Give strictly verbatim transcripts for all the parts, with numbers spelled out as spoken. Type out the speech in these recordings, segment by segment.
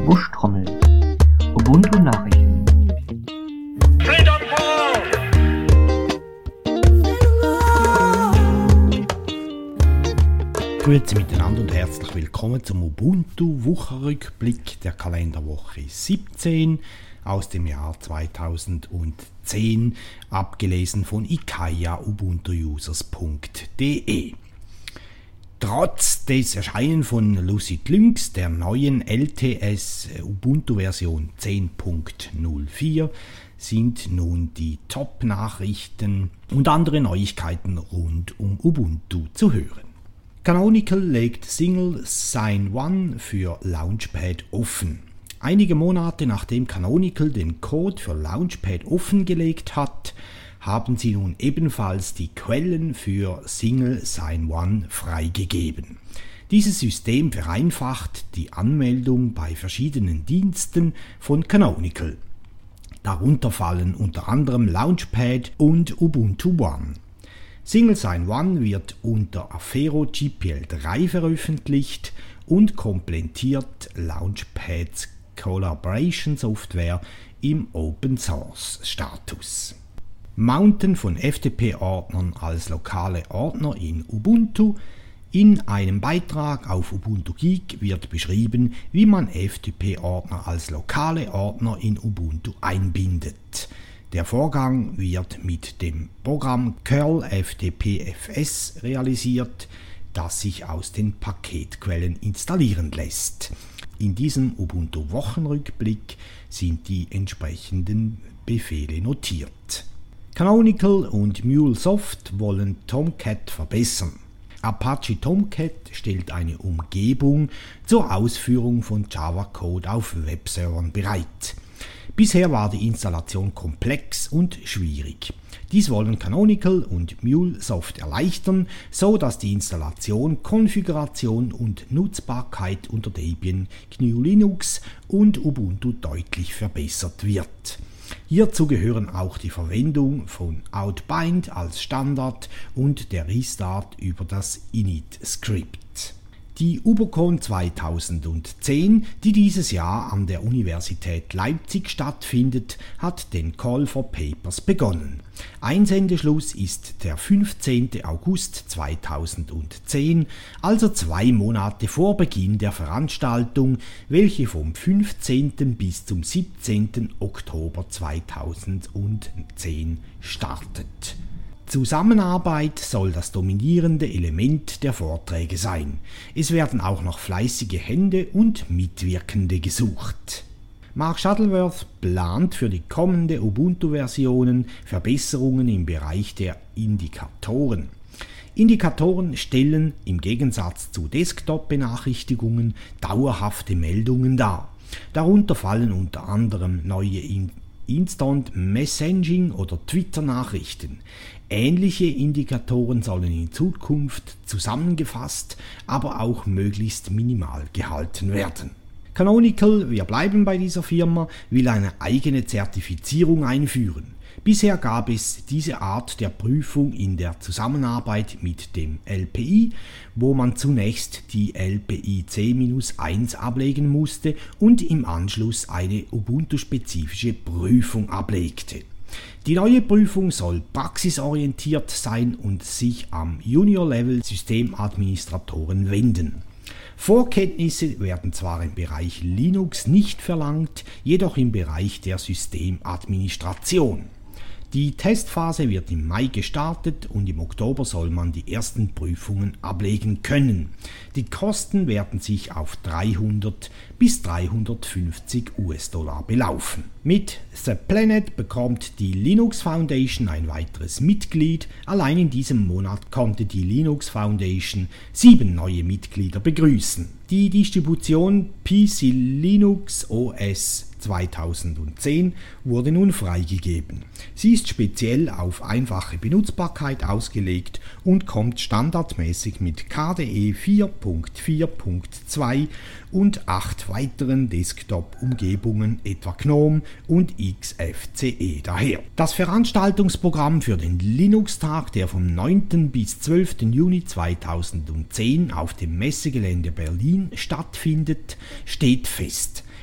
Buschtrommel. Ubuntu Nachrichten. Freedom Hall! Grüezi miteinander und herzlich willkommen zum Ubuntu Wochenrückblick der Kalenderwoche siebzehn aus dem Jahr zweitausendzehn, abgelesen von ikaya ubuntu users punkt de. Trotz des Erscheinen von Lucid Lynx, der neuen L T S Ubuntu-Version zehn Punkt null vier, sind nun die Top-Nachrichten und andere Neuigkeiten rund um Ubuntu zu hören. Canonical legt Single Sign On für Launchpad offen. Einige Monate nachdem Canonical den Code für Launchpad offengelegt hat, haben sie nun ebenfalls die Quellen für Single Sign-On freigegeben. Dieses System vereinfacht die Anmeldung bei verschiedenen Diensten von Canonical. Darunter fallen unter anderem Launchpad und Ubuntu One. Single Sign-On wird unter Affero G P L drei veröffentlicht und komplettiert Launchpads Collaboration Software im Open Source Status. Mounten von F T P-Ordnern als lokale Ordner in Ubuntu. In einem Beitrag auf Ubuntu Geek wird beschrieben, wie man F T P-Ordner als lokale Ordner in Ubuntu einbindet. Der Vorgang wird mit dem Programm curl f t p f s realisiert, das sich aus den Paketquellen installieren lässt. In diesem Ubuntu-Wochenrückblick sind die entsprechenden Befehle notiert. Canonical und MuleSoft wollen Tomcat verbessern. Apache Tomcat stellt eine Umgebung zur Ausführung von Java-Code auf Webservern bereit. Bisher war die Installation komplex und schwierig. Dies wollen Canonical und MuleSoft erleichtern, so dass die Installation, Konfiguration und Nutzbarkeit unter Debian, G N U Linux und Ubuntu deutlich verbessert wird. Hierzu gehören auch die Verwendung von Outbind als Standard und der Restart über das Init-Skript. Die UBOCon zweitausendzehn, die dieses Jahr an der Universität Leipzig stattfindet, hat den Call for Papers begonnen. Einsendeschluss ist der fünfzehnten August zweitausendzehn, also zwei Monate vor Beginn der Veranstaltung, welche vom fünfzehnten bis zum siebzehnten Oktober zweitausendzehn startet. Zusammenarbeit soll das dominierende Element der Vorträge sein. Es werden auch noch fleißige Hände und Mitwirkende gesucht. Mark Shuttleworth plant für die kommende Ubuntu-Versionen Verbesserungen im Bereich der Indikatoren. Indikatoren stellen im Gegensatz zu Desktop-Benachrichtigungen dauerhafte Meldungen dar. Darunter fallen unter anderem neue in Instant Messaging oder Twitter-Nachrichten. Ähnliche Indikatoren sollen in Zukunft zusammengefasst, aber auch möglichst minimal gehalten werden. Canonical, wir bleiben bei dieser Firma, will eine eigene Zertifizierung einführen. Bisher gab es diese Art der Prüfung in der Zusammenarbeit mit dem L P I, wo man zunächst die L P I C eins ablegen musste und im Anschluss eine Ubuntu-spezifische Prüfung ablegte. Die neue Prüfung soll praxisorientiert sein und sich am Junior-Level-Systemadministratoren wenden. Vorkenntnisse werden zwar im Bereich Linux nicht verlangt, jedoch im Bereich der Systemadministration. Die Testphase wird im Mai gestartet und im Oktober soll man die ersten Prüfungen ablegen können. Die Kosten werden sich auf dreihundert bis dreihundertfünfzig US-Dollar belaufen. Mit The Planet bekommt die Linux Foundation ein weiteres Mitglied. Allein in diesem Monat konnte die Linux Foundation sieben neue Mitglieder begrüßen. Die Distribution P C Linux O S zweitausendzehn wurde nun freigegeben. Sie ist speziell auf einfache Benutzbarkeit ausgelegt und kommt standardmäßig mit K D E vier Punkt vier Punkt zwei und acht weiteren Desktop-Umgebungen, etwa GNOME und X F C E, daher. Das Veranstaltungsprogramm für den Linux-Tag, der vom neunten bis zwölften Juni zweitausendzehn auf dem Messegelände Berlin stattfindet, steht fest.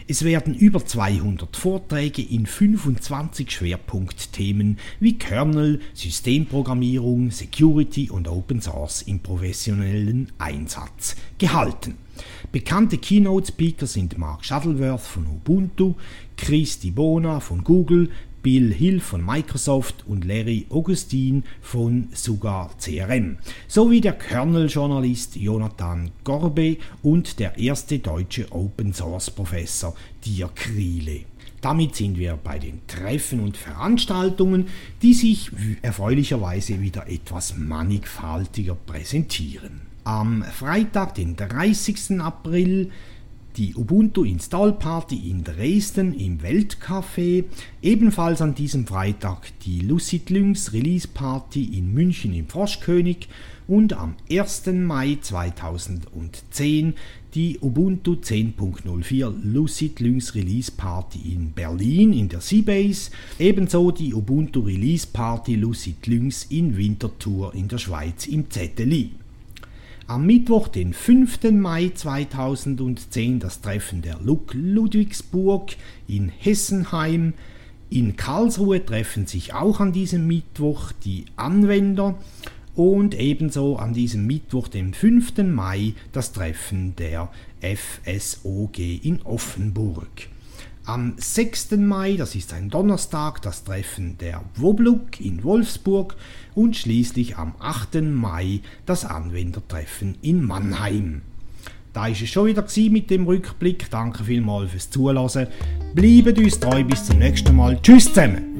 Es werden über zweihundert Vorträge in fünfundzwanzig Schwerpunktthemen wie Kernel, Systemprogrammierung, Security und Open Source im professionellen Einsatz gehalten. Bekannte Keynote-Speaker sind Mark Shuttleworth von Ubuntu, Chris Dibona von Google, Bill Hill von Microsoft und Larry Augustin von Sugar C R M, sowie der Kernel-Journalist Jonathan Gorbe und der erste deutsche Open-Source-Professor Dirk Riele. Damit sind wir bei den Treffen und Veranstaltungen, die sich erfreulicherweise wieder etwas mannigfaltiger präsentieren. Am Freitag, den dreißigsten April, die Ubuntu Install Party in Dresden im Weltcafé, ebenfalls an diesem Freitag die Lucid Lynx Release Party in München im Froschkönig und am ersten Mai zweitausendzehn die Ubuntu zehn Punkt null vier Lucid Lynx Release Party in Berlin in der Seabase, ebenso die Ubuntu Release Party Lucid Lynx in Winterthur in der Schweiz im Z L I. Am Mittwoch, den fünften Mai zweitausendzehn, das Treffen der L U K Ludwigsburg in Hessenheim. In Karlsruhe treffen sich auch an diesem Mittwoch die Anwender und ebenso an diesem Mittwoch, dem fünften Mai, das Treffen der F S O G in Offenburg. Am sechsten Mai, das ist ein Donnerstag, das Treffen der Wobluk in Wolfsburg und schließlich am achten Mai das Anwendertreffen in Mannheim. Da ist es schon wieder mit dem Rückblick. Danke vielmals fürs Zuhören. Bleibt uns treu bis zum nächsten Mal. Tschüss zusammen!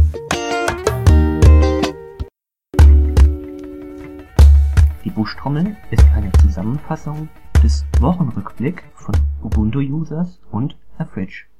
Die Buschtrommel ist eine Zusammenfassung des Wochenrückblick von Ubuntu-Users und Herr Fritsch.